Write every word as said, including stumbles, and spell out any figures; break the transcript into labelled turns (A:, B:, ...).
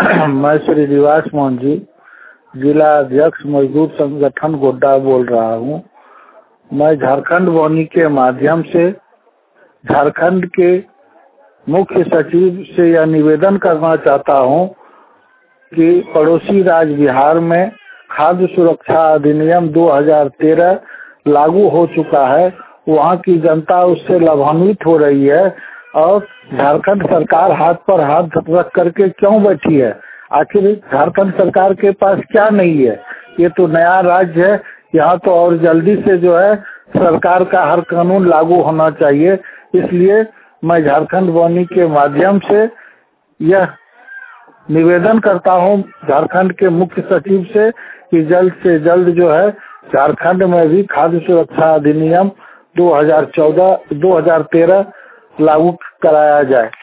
A: मैं श्री निवास मोहन जी, जिला अध्यक्ष मजदूर संगठन गोड्डा बोल रहा हूँ। मैं झारखंड वानी के माध्यम से झारखंड के मुख्य सचिव से यह निवेदन करना चाहता हूँ कि पड़ोसी राज्य बिहार में खाद्य सुरक्षा अधिनियम दो हज़ार तेरह लागू हो चुका है। वहाँ की जनता उससे लाभान्वित हो रही है और झारखंड सरकार हाथ पर हाथ रख करके क्यों बैठी है? आखिर झारखंड सरकार के पास क्या नहीं है? ये तो नया राज्य है, यहाँ तो और जल्दी से जो है सरकार का हर कानून लागू होना चाहिए। इसलिए मैं झारखंड वानी के माध्यम से यह निवेदन करता हूँ झारखंड के मुख्य सचिव से कि जल्द से जल्द जो है झारखंड में भी खाद्य सुरक्षा अधिनियम दो हज़ार चौदह दो हज़ार तेरह लागू कराया जाए।